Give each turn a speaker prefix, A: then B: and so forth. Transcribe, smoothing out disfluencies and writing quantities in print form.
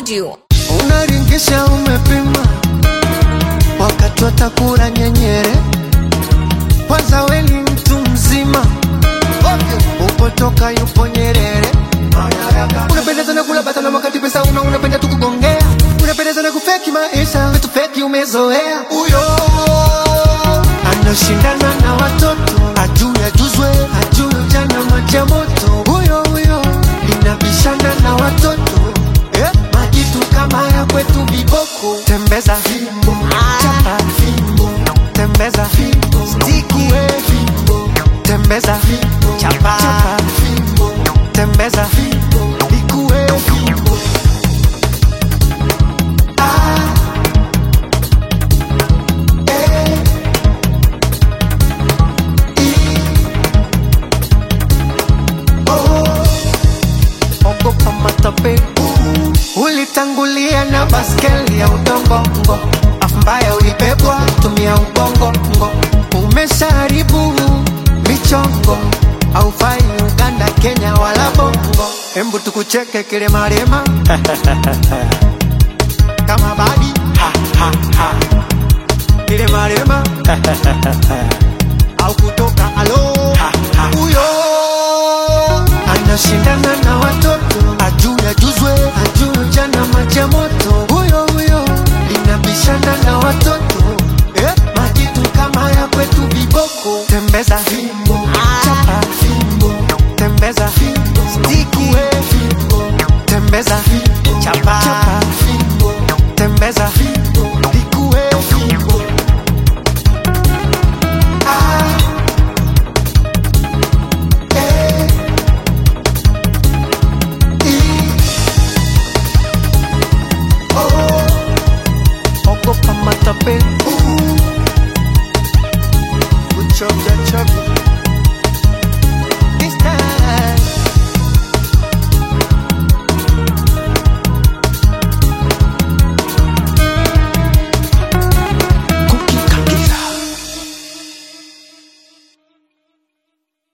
A: told you.
B: Unaringisha umepima wakati watakura nyenyere. Kwanza we ni mtu mzima, upotoka yupo Nyerere. Unapenda sana kula bata na wakati pesa unapenda tu kugongea. Unapenda sana kufeki maisha, vitu feki umezoea. Uyo anashindana na watoto, ajui ajuzwe, ajui ujana maji ya moto. Uyo linabishana na watoto, majitu kama ya kwetu viboko. Tembeza fimbo, chapa fimbo, tembeza fimbo, stiki fimbo, tembeza fimbo, chapa fimbo, tembeza fimbo, ikuwe fimbo. Ogopa matape, ulitangulia na baskeli ya udongo, afu mbaya ulibebwa tumia ubongo. Umesharibu michongo, haufai Uganda, Kenya wala Bongo. Embu tukucheke kile marema kama badi kile marema au kutoka alo. Uyo anashindana na watoto, ajui ajuzwe, ajui ujana maji ya moto. Uyo linabishana na watoto, majitu kama ya kwetu viboko. Tembeza fimbo, chapa fimbo, tembeza fimbo, stiki fimbo, tembeza fimbo.